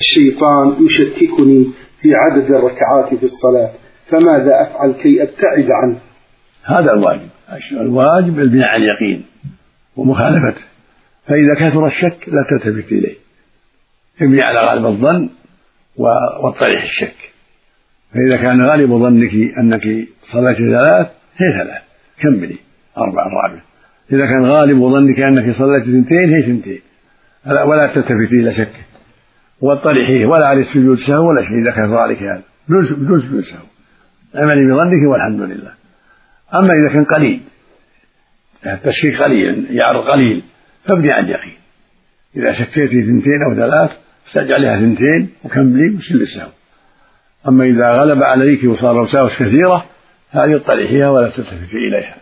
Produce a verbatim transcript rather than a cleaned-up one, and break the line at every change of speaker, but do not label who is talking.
الشيطان يشككني في عدد الركعات في الصلاة، فماذا أفعل كي أبتعد عنه؟
هذا الواجب، الواجب البناء على اليقين ومخالفته، فإذا كثر الشك لا تلتفت إليه، ابني على غالب الظن واطرح الشك. فإذا كان غالب ظنك أنك صليت ثلاث هي ثلاث كملي أربع رابع، إذا كان غالب ظنك أنك صليت اثنتين هي اثنتين، ولا تلتفت إلى شك واطرحيه، ولا على السجود سهو ولا شيء إذا كان ذلك هذا بدون سجود سهو، اعملي بظنك والحمد لله. أما إذا كان قليل التشكيك قليل يعرض قليل فابني عن يقين، إذا شكيت اثنتين أو ثلاث استجعلها اثنتين وكملي وسل السهو. أما إذا غلب عليك وصار وساوس كثيرة هذه اطرحيها ولا تلتفتي إليها.